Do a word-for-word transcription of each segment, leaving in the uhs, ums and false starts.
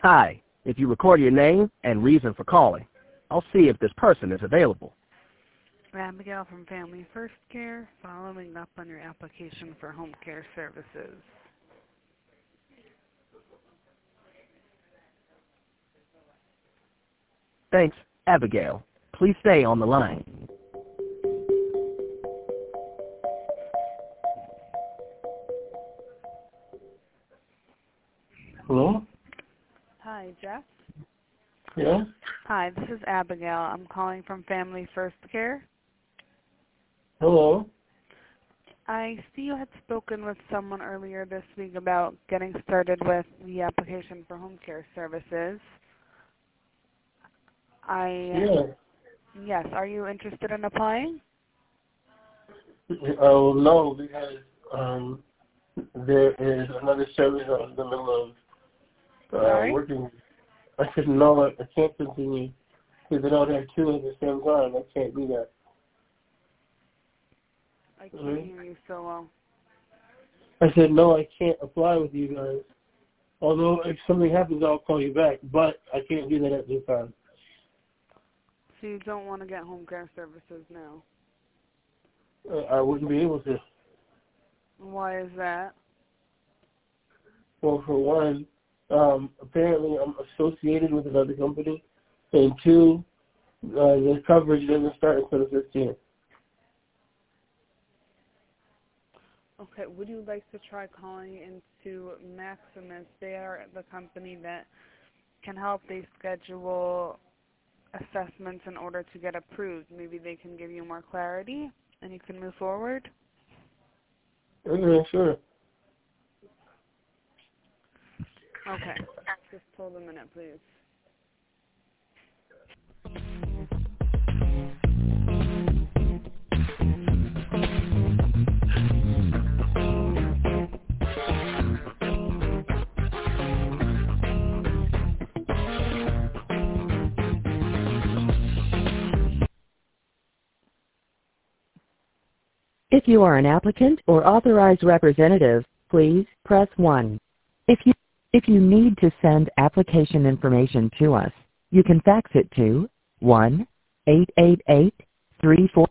Hi, if you record your name and reason for calling, I'll see if this person is available. Abigail from Family First Care, following up on your application for home care services. Thanks, Abigail. Please stay on the line. Hello? Hi, Jeff. Yeah? Hi, this is Abigail. I'm calling from Family First Care. Hello? I see you had spoken with someone earlier this week about getting started with the application for home care services. I Yeah. Yes, are you interested in applying? Oh, no, because um, there is another service I was in the middle of uh, Sorry? working. I said, no, I, I can't continue because I don't have two at the same time. I can't do that. I can't Mm-hmm. hear you so well. I said, no, I can't apply with you guys. Although if something happens, I'll call you back, but I can't do that at this time. So you don't want to get home care services now? Uh, I wouldn't be able to. Why is that? Well, for one, um, apparently I'm associated with another company, and two, uh, the coverage doesn't start until the fifteenth. Okay, would you like to try calling into Maximus? They are the company that can help. They schedule assessments in order to get approved. Maybe they can give you more clarity and you can move forward. Okay, sure. Okay, just hold a minute, please. If you are an applicant or authorized representative, please press one. If you, if you need to send application information to us, you can fax it to one eight eight eight three four.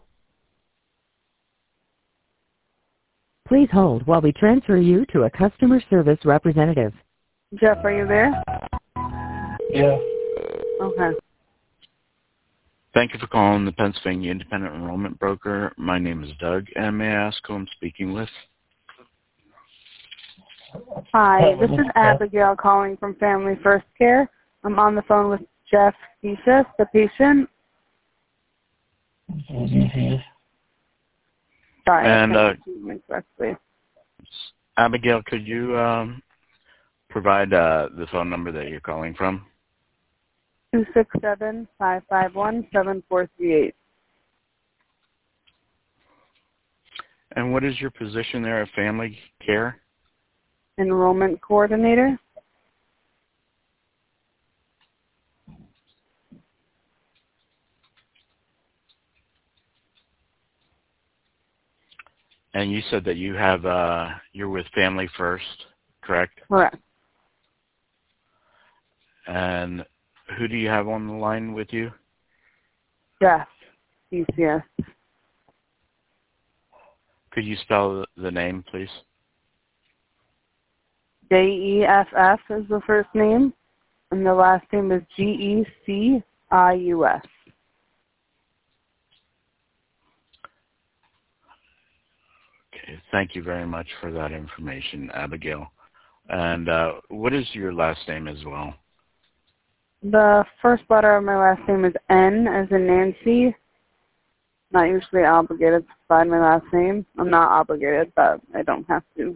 Please hold while we transfer you to a customer service representative. Jeff, are you there? Yeah. Okay. Thank you for calling the Pennsylvania Independent Enrollment Broker. My name is Doug, and may I ask who I'm speaking with? Hi, this is Abigail calling from Family First Care. I'm on the phone with Jeff Deschus, the patient. Sorry, And, I uh, can't hear correctly. Abigail, could you um, provide uh, the phone number that you're calling from? two six seven, five five one, seven four three eight. And what is your position there at Family Care? Enrollment coordinator. And you said that you have, uh, you're with Family First, correct? Correct. And who do you have on the line with you? Jeff, D C S. Could you spell the name, please? J E F F is the first name, and the last name is G E C I U S. Okay, thank you very much for that information, Abigail. And uh, what is your last name as well? The first letter of my last name is N as in Nancy. Not usually obligated to provide my last name. I'm not obligated, but I don't have to.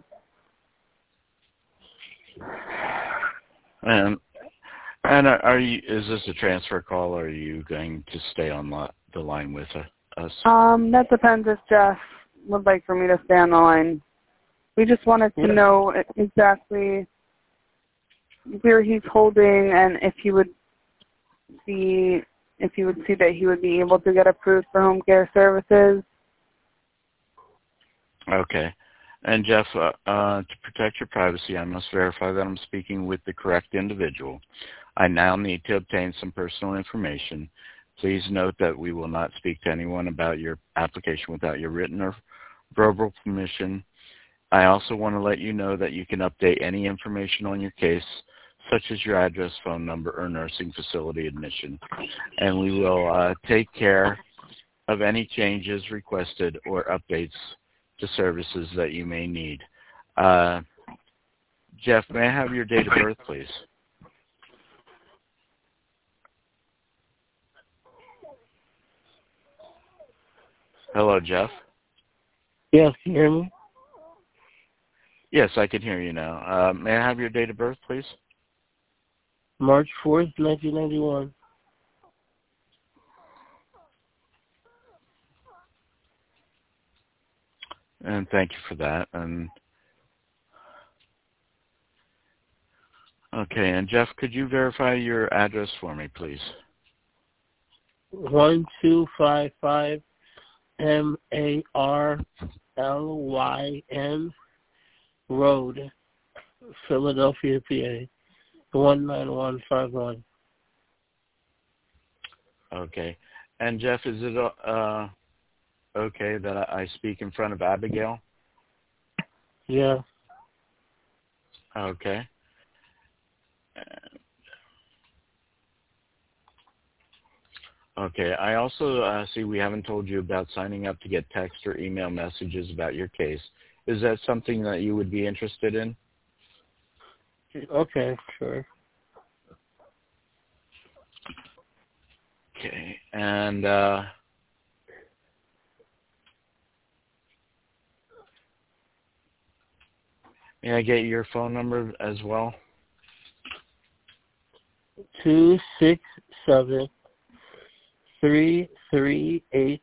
And and are you? Is this a transfer call, or are you going to stay on the line with us? Um, that depends if Jeff would like for me to stay on the line. We just wanted to know exactly where he's holding and if he would see if he would see that he would be able to get approved for home care services. Okay. And Jeff, uh, uh, to protect your privacy, I must verify that I'm speaking with the correct individual. I now need to obtain some personal information. Please note that we will not speak to anyone about your application without your written or verbal permission. I also want to let you know that you can update any information on your case, such as your address, phone number, or nursing facility admission, and we will uh, take care of any changes requested or updates to services that you may need. Uh, Jeff, may I have your date of birth, please? Hello, Jeff? Yes, can you hear me? Yes, I can hear you now. Uh, may I have your date of birth, please? March fourth, nineteen ninety-one. And thank you for that. And okay, and Jeff, could you verify your address for me, please? one two five five M A R L Y N Road, Philadelphia, P A, one nine one five one. Okay. And Jeff, is it uh, okay that I speak in front of Abigail? Yeah. Okay. Okay. I also uh, see we haven't told you about signing up to get text or email messages about your case. Is that something that you would be interested in? Okay, sure. Okay. And uh, may I get your phone number as well? Two six seven three three eight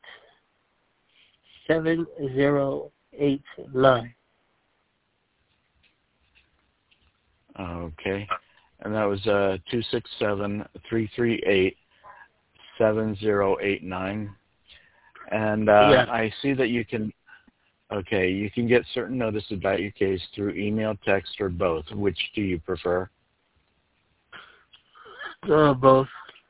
seven zero eight nine. Okay. And that was uh, two six seven, three three eight, seven zero eight nine. And uh, Yeah. I see that you can, okay, you can get certain notice about your case through email, text, or both. Which do you prefer? Uh, both.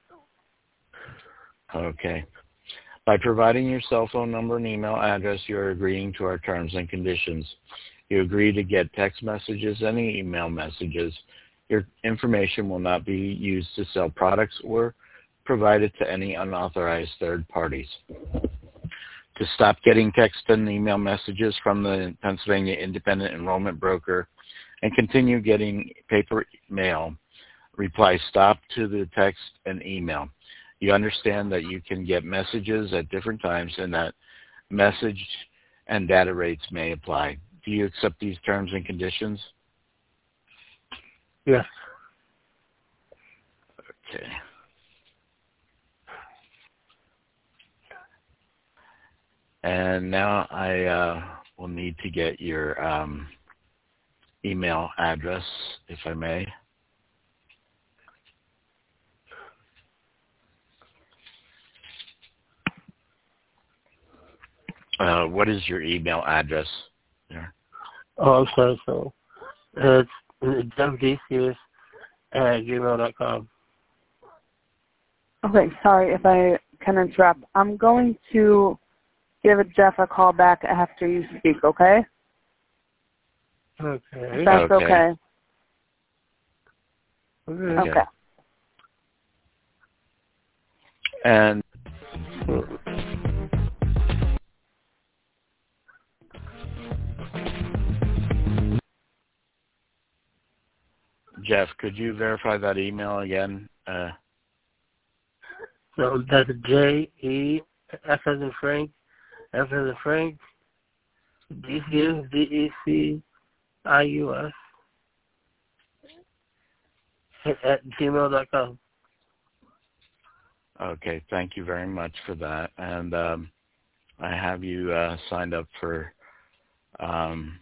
Okay. By providing your cell phone number and email address, you are agreeing to our terms and conditions. You agree to get text messages and email messages. Your information will not be used to sell products or provided to any unauthorized third parties. To stop getting text and email messages from the Pennsylvania Independent Enrollment Broker and continue getting paper mail, reply STOP to the text and email. You understand that you can get messages at different times and that message and data rates may apply. Do you accept these terms and conditions? Yes. Okay. And now I uh, will need to get your um, email address, if I may. Uh, what is your email address there? Oh, I'm sorry. So it's Jeff Decius at gmail dot com. Okay, sorry if I can interrupt. I'm going to give Jeff a call back after you speak, okay? Okay. If that's Okay. okay. Okay. Okay. And Jeff, could you verify that email again? Uh, So that's J E F as in Frank, F as in Frank, D C S, D E C I U S at gmail dot com. okay, thank you very much for that. And um, I have you uh, signed up for um,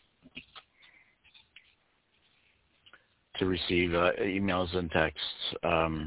to receive uh, emails and texts. Um,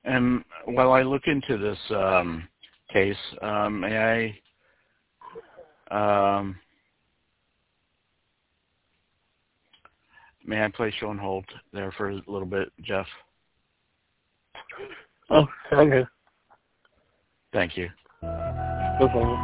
And while I look into this um, case, um, may I um, may I place you on hold there for a little bit, Jeff? Oh, okay. Thank you. No problem.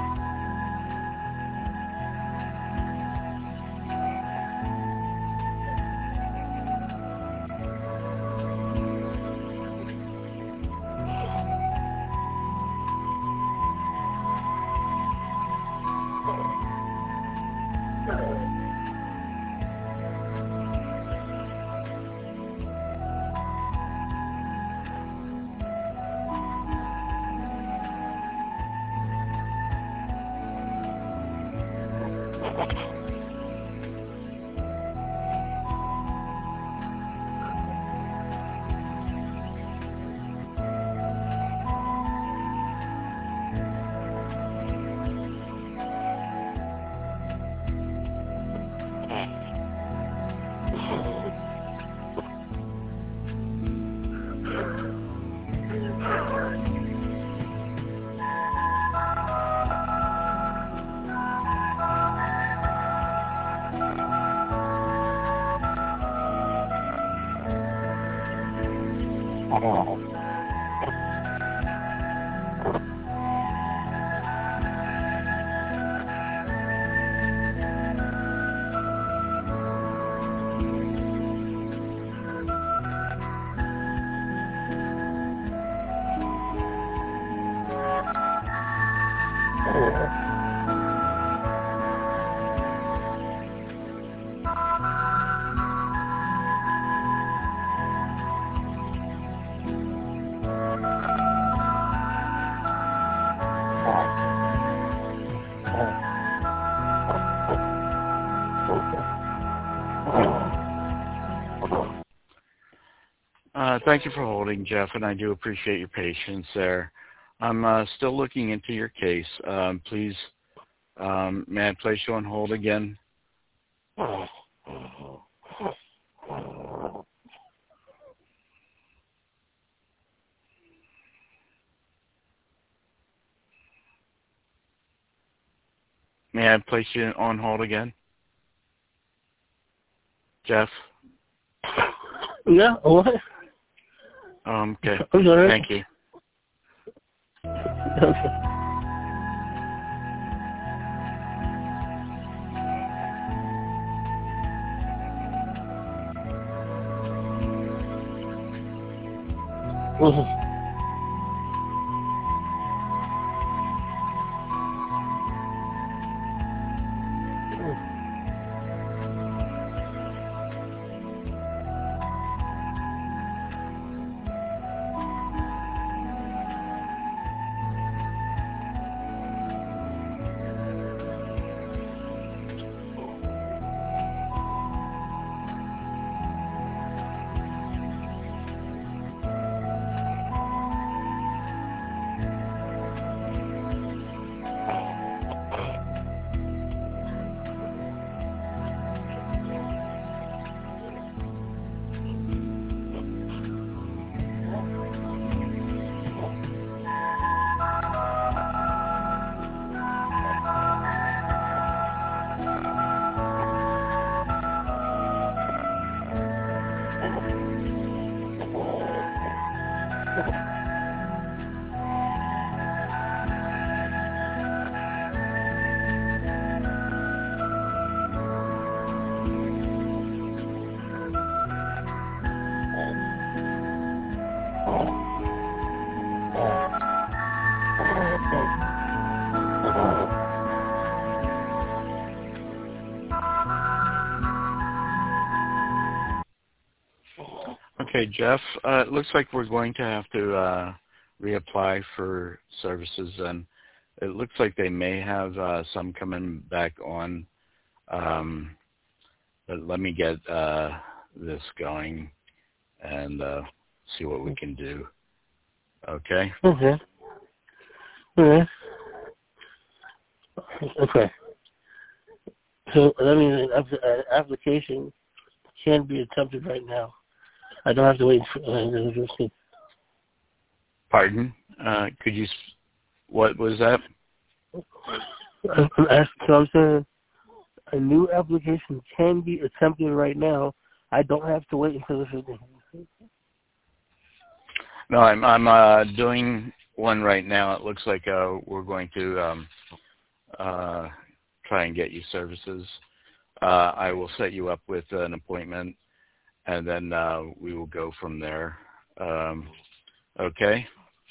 Uh, thank you for holding, Jeff, and I do appreciate your patience there. I'm uh, still looking into your case. Um, please, um, may I place you on hold again? May I place you on hold again? Jeff? Yeah, what? Um, okay. I'm sorry. Thank you. Okay. Mm-hmm. Okay, Jeff, uh, it looks like we're going to have to uh, reapply for services, and it looks like they may have uh, some coming back on. Um, but let me get uh, this going and uh, see what we can do. Okay? Okay. Okay. Okay. So that means an application can be attempted right now. I don't have to wait for uh, the Pardon? Uh, could you? What was that? I'm asking, so I'm saying a new application can be attempted right now. I don't have to wait until the fifteenth. No, I'm I'm uh, doing one right now. It looks like uh, we're going to um, uh, try and get you services. Uh, I will set you up with an appointment, and then uh, we will go from there. Um, okay?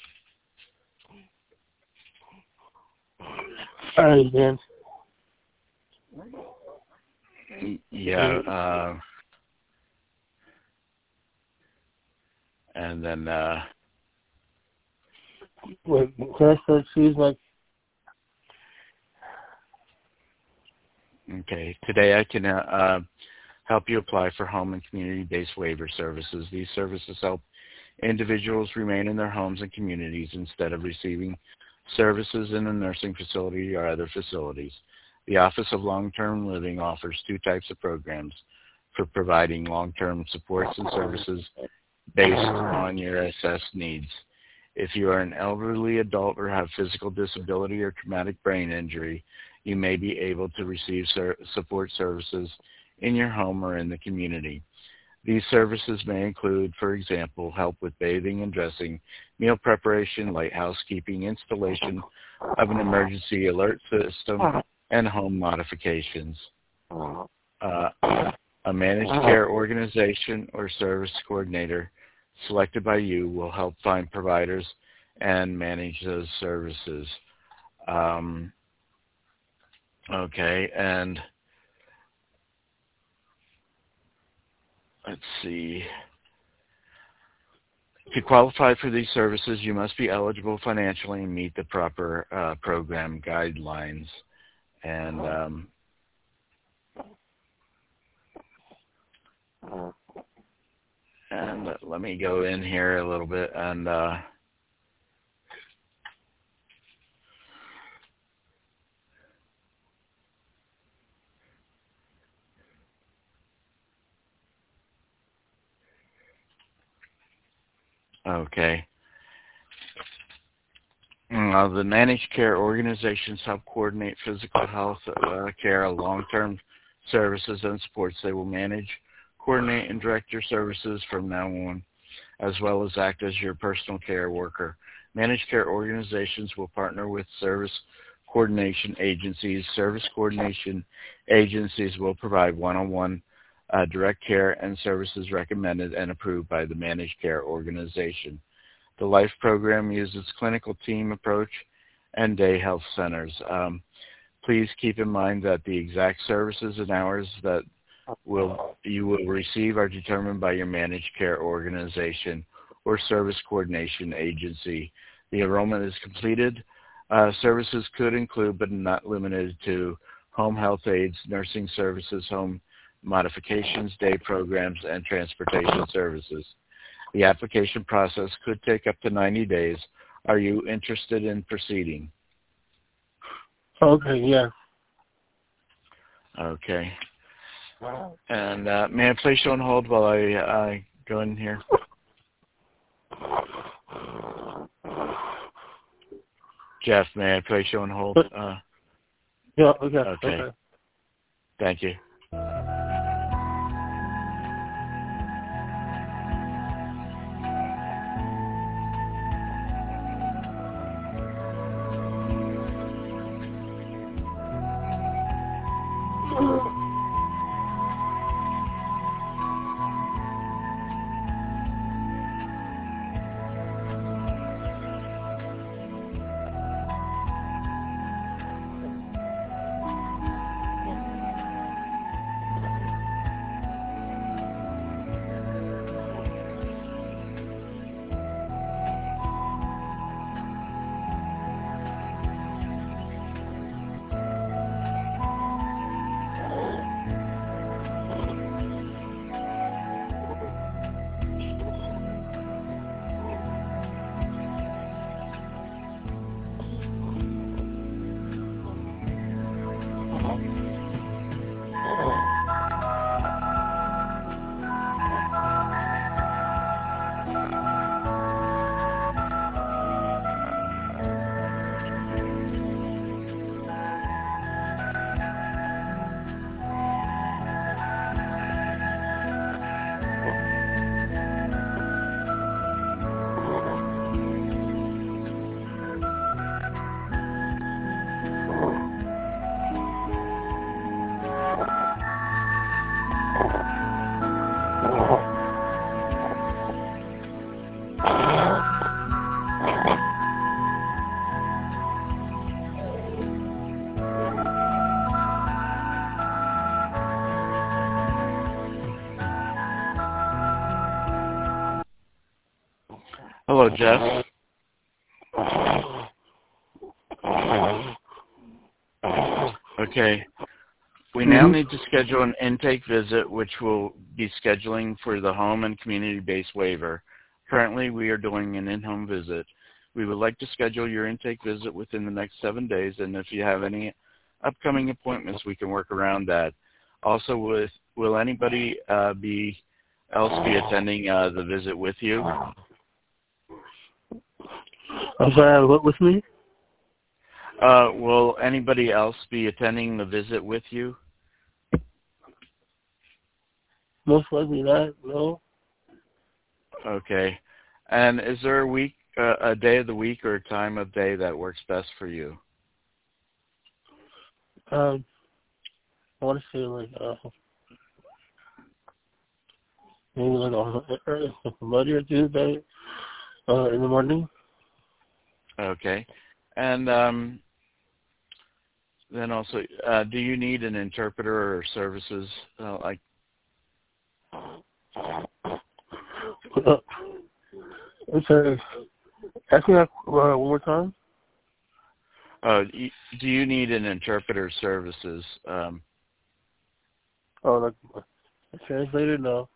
All right, then. Yeah. Uh, and then... Uh, Wait, can I still choose my... Okay. Today I can uh, uh, help you apply for home and community-based waiver services. These services help individuals remain in their homes and communities instead of receiving services in a nursing facility or other facilities. The Office of Long-Term Living offers two types of programs for providing long-term supports and services based on your assessed needs. If you are an elderly adult or have physical disability or traumatic brain injury, you may be able to receive ser- support services in your home or in the community. These services may include, for example, help with bathing and dressing, meal preparation, light housekeeping, installation of an emergency alert system, and home modifications. Uh, a managed care organization or service coordinator selected by you will help find providers and manage those services. Um, okay, and let's see. To qualify for these services, you must be eligible financially and meet the proper uh, program guidelines. And um, and let me go in here a little bit and uh, okay. Uh, the managed care organizations help coordinate physical health uh, care, long-term services, and supports. They will manage, coordinate, and direct your services from now on, as well as act as your personal care worker. Managed care organizations will partner with service coordination agencies. Service coordination agencies will provide one-on-one uh, direct care and services recommended and approved by the managed care organization. The LIFE program uses clinical team approach and day health centers. Um, please keep in mind that the exact services and hours that will you will receive are determined by your managed care organization or service coordination agency. The enrollment is completed. Uh, services could include, but not limited to, home health aides, nursing services, home modifications, day programs, and transportation services. The application process could take up to ninety days. Are you interested in proceeding? Okay, yeah. Okay. And uh, may I place you on hold while I uh, go in here? Jeff, may I place you on hold? Uh, yeah, okay. Okay. Okay. Thank you. Hello, Jeff. Okay. We now Mm-hmm. need to schedule an intake visit, which will be scheduling for the home and community-based waiver. Currently, we are doing an in-home visit. We would like to schedule your intake visit within the next seven days, and if you have any upcoming appointments, we can work around that. Also, with, will anybody uh, be else be attending uh, the visit with you? I'm sorry, what with me? Uh, will anybody else be attending the visit with you? Most likely not, no. Okay. And is there a week, uh, a day of the week or a time of day that works best for you? Um, I want to say like, uh, maybe like a, a Monday or Tuesday uh, in the morning. Okay. And um, then also, uh, do you need an interpreter or services uh, like? Uh, I'm sorry. Ask me that uh, one more time. Uh, do you need an interpreter services? Um, oh, like a translator? No.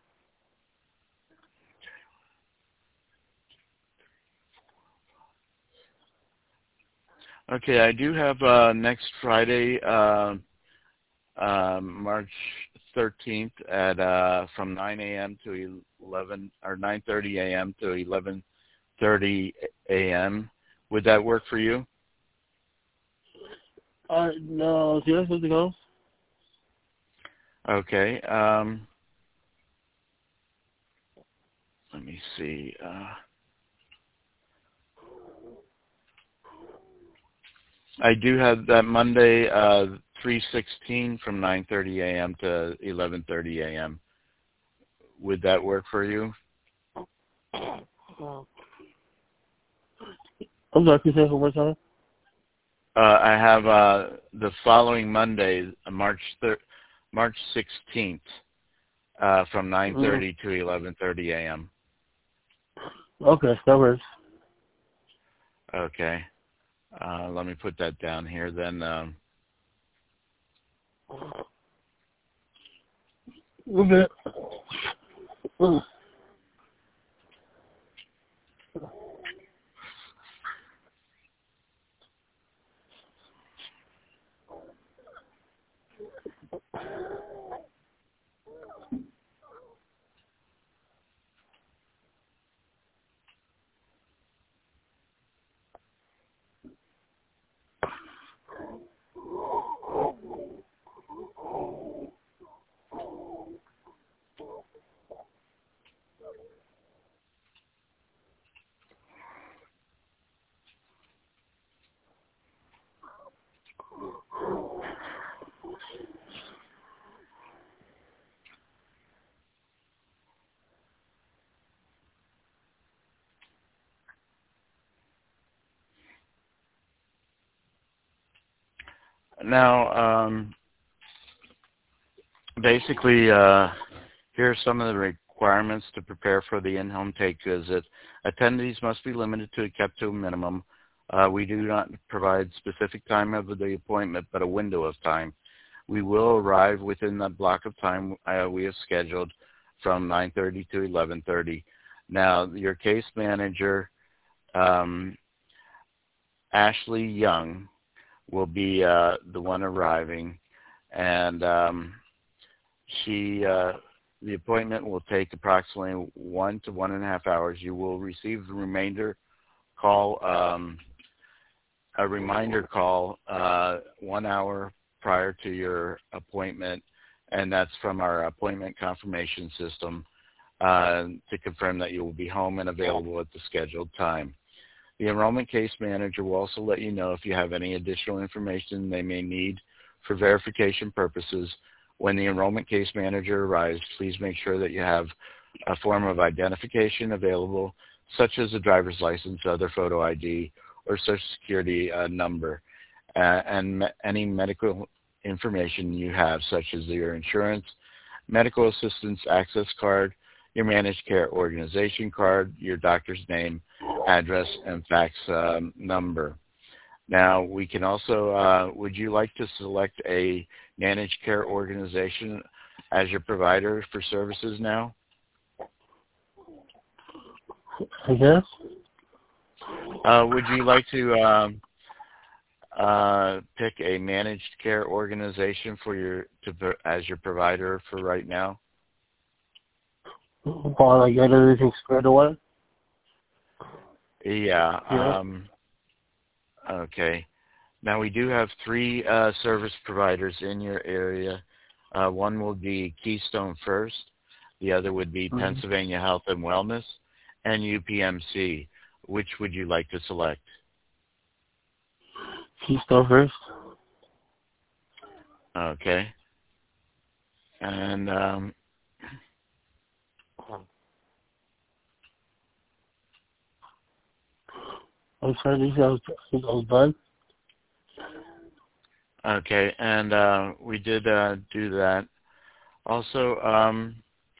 okay, I do have uh, next Friday, uh, uh, March thirteenth, at uh, from nine a.m. to eleven or nine thirty a.m. to eleven thirty a.m. Would that work for you? Uh, no. Do you have something else? Okay. Um, let me see. Uh, I do have that Monday, uh, three sixteen from nine thirty a.m. to eleven thirty a.m. Would that work for you? I'm sorry, can you say it one more time? Uh, I have uh, the following Monday, March thir- March sixteenth, uh, from nine thirty mm-hmm. to eleven thirty a.m. Okay, that works. Okay. Uh, let me put that down here then. Um, okay. now, um, basically, uh, here are some of the requirements to prepare for the in-home take visit. Attendees must be limited to kept to a minimum. Uh, we do not provide specific time of the appointment, but a window of time. We will arrive within that block of time uh, we have scheduled from nine thirty to eleven thirty. Now, your case manager, um, Ashley Young, will be uh, the one arriving, and um, she, uh, the appointment will take approximately one to one and a half hours. You will receive the remainder call, um, a reminder call uh, one hour prior to your appointment, and that's from our appointment confirmation system uh, to confirm that you will be home and available at the scheduled time. The enrollment case manager will also let you know if you have any additional information they may need for verification purposes. When the enrollment case manager arrives, please make sure that you have a form of identification available, such as a driver's license, other photo I D, or Social Security uh, number, uh, and me- any medical information you have, such as your insurance, medical assistance access card, your managed care organization card, your doctor's name, address, and fax um, number. Now, we can also, uh, would you like to select a managed care organization as your provider for services now? I guess. Uh, would you like to um, uh, pick a managed care organization for your to as your provider for right now? While I get everything squared away? Yeah. yeah. Um, okay. Now, we do have three uh, service providers in your area. Uh, one will be Keystone First. The other would be mm-hmm. Pennsylvania Health and Wellness, and U P M C. Which would you like to select? Keystone First. Okay. And um, I'm sorry, these guys are done. Okay, and uh, we did uh, do that. Also, um,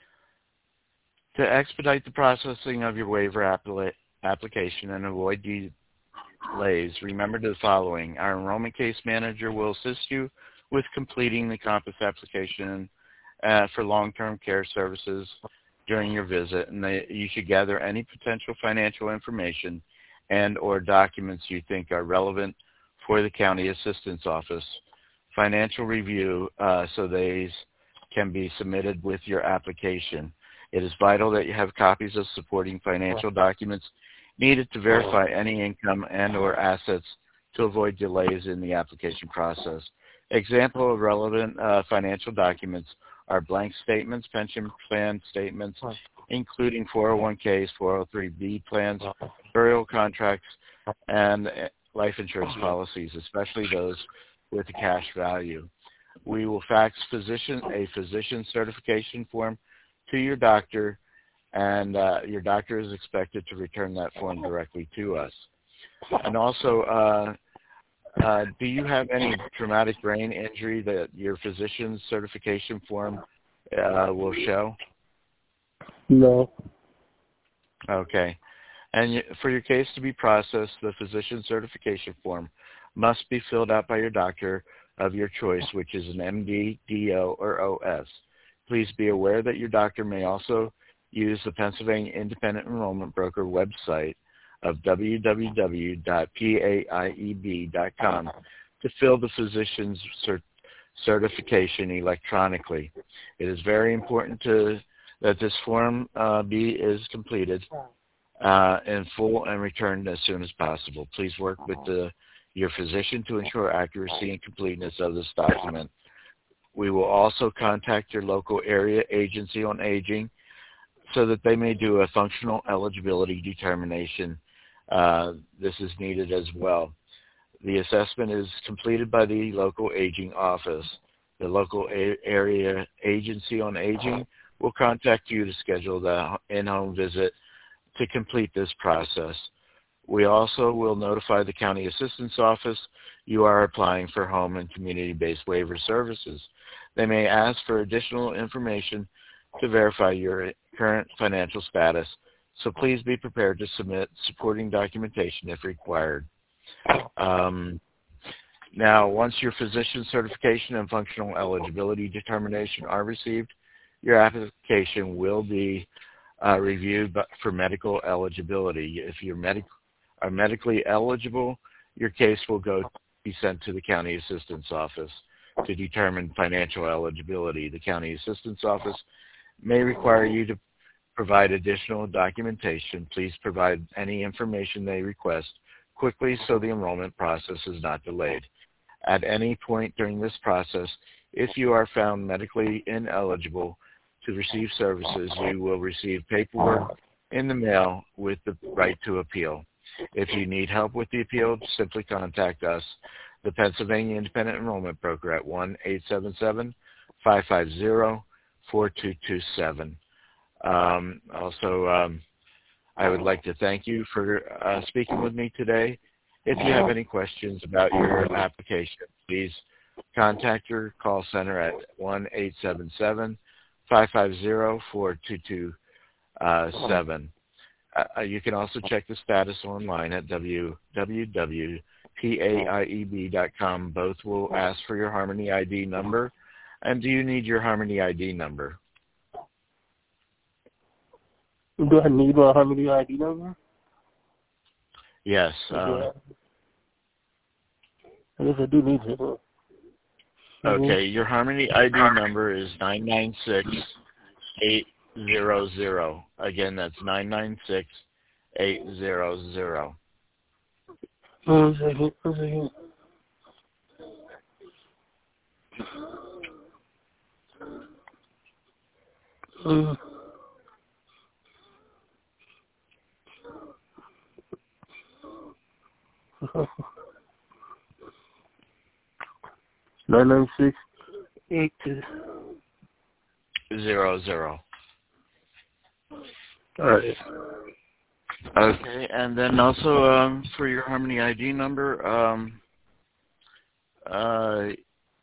to expedite the processing of your waiver appli- application and avoid delays, remember the following. Our enrollment case manager will assist you with completing the COMPASS application uh, for long-term care services during your visit, and they, you should gather any potential financial information and or documents you think are relevant for the County Assistance Office financial review uh, so these can be submitted with your application. It is vital that you have copies of supporting financial documents needed to verify any income and or assets to avoid delays in the application process. Example of relevant uh, financial documents are blank statements, pension plan statements, including four oh one Ks, four oh three B plans, burial contracts, and life insurance policies, especially those with a cash value. We will fax physician a physician certification form to your doctor, and uh, your doctor is expected to return that form directly to us. And also, uh, uh, do you have any traumatic brain injury that your physician's certification form uh, will show? No. Okay. And for your case to be processed, the physician certification form must be filled out by your doctor of your choice, which is an M D, D O, or O S. Please be aware that your doctor may also use the Pennsylvania Independent Enrollment Broker website of w w w dot p a i e b dot com to fill the physician's cert- certification electronically. It is very important to, that this form uh, be is completed uh, in full and returned as soon as possible. Please work with the, your physician to ensure accuracy and completeness of this document. We will also contact your local area agency on aging so that they may do a functional eligibility determination. Uh, this is needed as well. The assessment is completed by the local aging office. The local a- area agency on aging will contact you to schedule the in-home visit to complete this process. We also will notify the County Assistance Office you are applying for home and community-based waiver services. They may ask for additional information to verify your current financial status, so please be prepared to submit supporting documentation if required. Um, now, once your physician certification and functional eligibility determination are received, your application will be uh, reviewed for medical eligibility. If you're medic- are medically eligible, your case will go be sent to the County Assistance Office to determine financial eligibility. The County Assistance Office may require you to provide additional documentation. Please provide any information they request quickly so the enrollment process is not delayed. At any point during this process, if you are found medically ineligible to receive services, you will receive paperwork in the mail with the right to appeal. If you need help with the appeal, simply contact us, the Pennsylvania Independent Enrollment Broker, at one eight seven seven, five five zero, four two two seven. Um, also, um, I would like to thank you for uh, speaking with me today. If you have any questions about your application, please contact your call center at one eight seven seven, five five zero, four two two seven. Uh, you can also check the status online at w w w dot p a i e b dot com. Both will ask for your Harmony I D number. And do you need your Harmony I D number? Do I need my Harmony I D number? Yes. Uh, I guess I do need it. Okay, your Harmony I D number is nine nine six eight zero zero. Again, that's nine nine six eight zero zero. One second, one second. Uh, nine nine six eight zero zero. All right. Okay, and then also um, for your Harmony I D number, um, uh,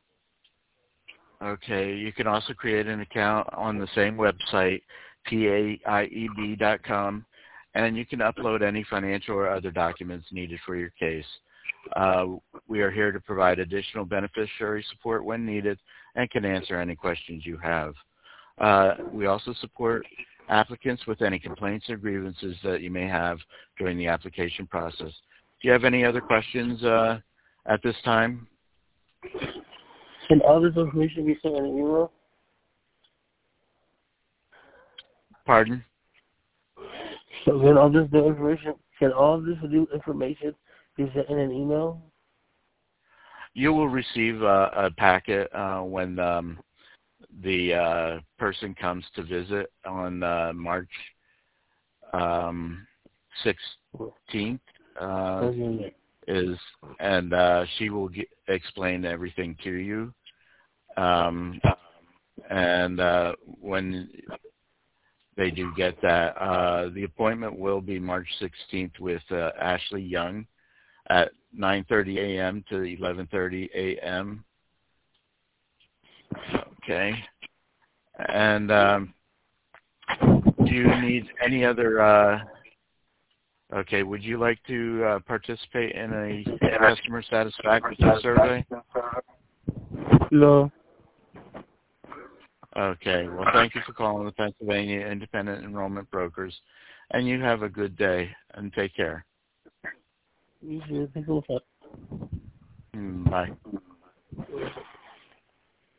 okay, you can also create an account on the same website, P A I E B dot com, and you can upload any financial or other documents needed for your case. Uh, we are here to provide additional beneficiary support when needed and can answer any questions you have. Uh, we also support applicants with any complaints or grievances that you may have during the application process. Do you have any other questions uh, at this time? Can all this information be sent in an email? Pardon? So can all this new information, can all this new information be sent in an email? You will receive uh, a packet uh, when um, the uh, person comes to visit on uh, March um, sixteenth. Uh, is and uh, she will get, explain everything to you. Um, and uh, when they do get that, uh, the appointment will be March sixteenth with uh, Ashley Young at nine thirty a m to eleven thirty a m Okay. And um, do you need any other, uh, okay, would you like to uh, participate in a customer satisfaction survey? No. Okay. Well, thank you for calling the Pennsylvania Independent Enrollment Brokers, and you have a good day, and take care. You should think about Mm, bye.